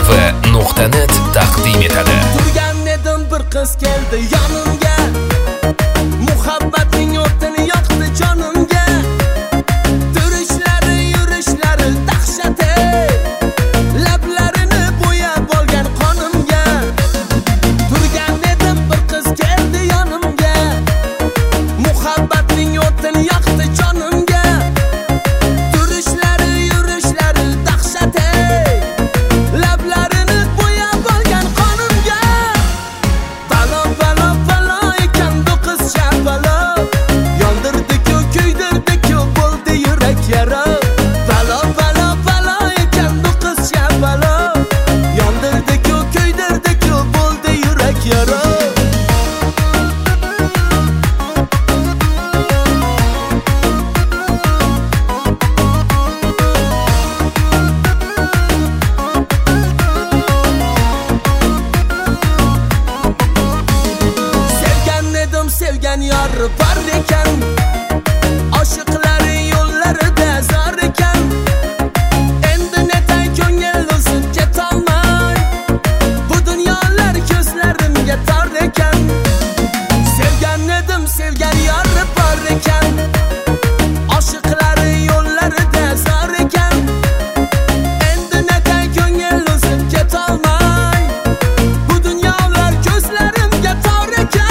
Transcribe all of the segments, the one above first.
Mustv.net taqdim etadi. Turgan edim bir qiz keldi yonimga, muhabbatning o'tini yoqdi jonimga. Turishlari, yurishlari dahshat, lablarini bo'yab olgan qonimga. Turgan edim bir qiz keldi yonimga, muhabbatning o'tini yoqdi jonimga. Turishlari, yurishlari dahshat, lablarini bo'yab olgan qonimga. Balo balo balo ekan bu qizcha balo, yondirdi-ku, kuydirdi-ku, bo'ldi yurak yara. Balo balo balo ekan bu qizcha balo, yondirdi-ku, kuydirdi-ku, bo'ldi yurak yara. Sevgan yor bor ekan, oshiqlari yo'llarida zor ekan. Endi netay ko'ngil o'zim ketolmay, bu dunyolar ko'zlarimga tor ekan. Sevgan edim, sevgan yor bor ekan, oshiqlari yo'llarida zor ekan. Endi netay ko'ngil o'zim ketolmay, bu dunyolar ko'zlarimga tor ekan.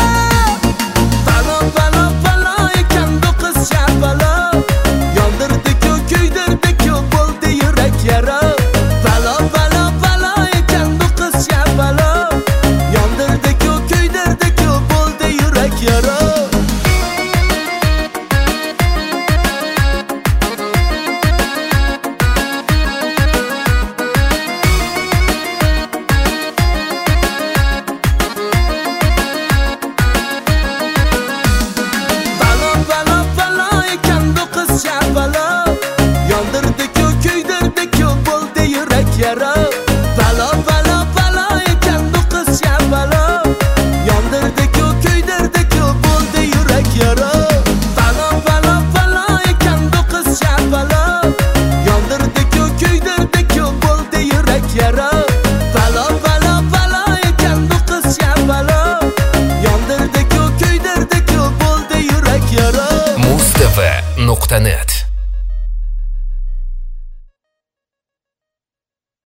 Yondirdi-ku, kuydirdi-ku, bo'ldi yurak yara. Balo balo balo ekan bu qizcha balo, yondirdi-ku, kuydirdi-ku, bo'ldi yurak yara. Balo balo balo ekan bu qizcha balo, yondirdi-ku, kuydirdi-ku, bo'ldi yurak yara. Balo balo balo ekan bu qizcha balo, yondirdi-ku, kuydirdi-ku, bo'ldi yurak yara. Mustv.net